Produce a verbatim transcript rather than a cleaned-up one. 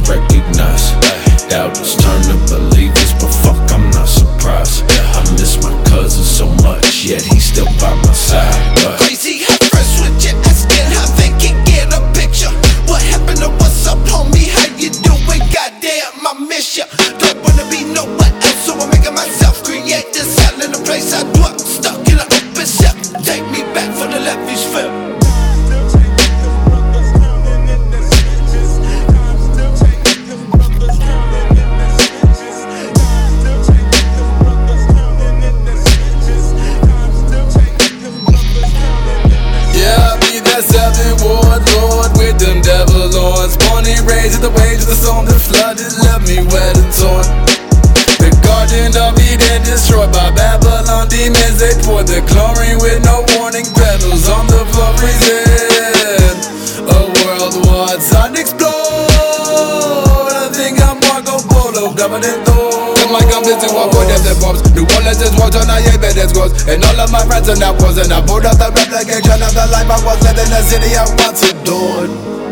recognize. Doubters turn to believers, but fuck, I'm not surprised. I miss my cousin so much, yet he's still by my side. But crazy how fresh with you asking how they can get a picture. What happened to what's up, homie? How you doing? Goddamn, I miss ya. Don't wanna be nowhere else, so I'm making myself create this hell in the place I dwell. Stuck in an open shell. Take me back for the levees fell. With them devil lords, born and raised at the wage of the storm that flooded, left me wet and torn. The garden of Eden destroyed by Babylon demons. They poured the chlorine with no warning. Petals on the floor freezing. A world war unexplored. I think I'm Marco Polo, government though. Like I'm busy one for death and bombs. New Orleans is war on I ain't bed as goes. And all of my friends are now was. And I pulled out the replication of the life I was living. The city I once adored.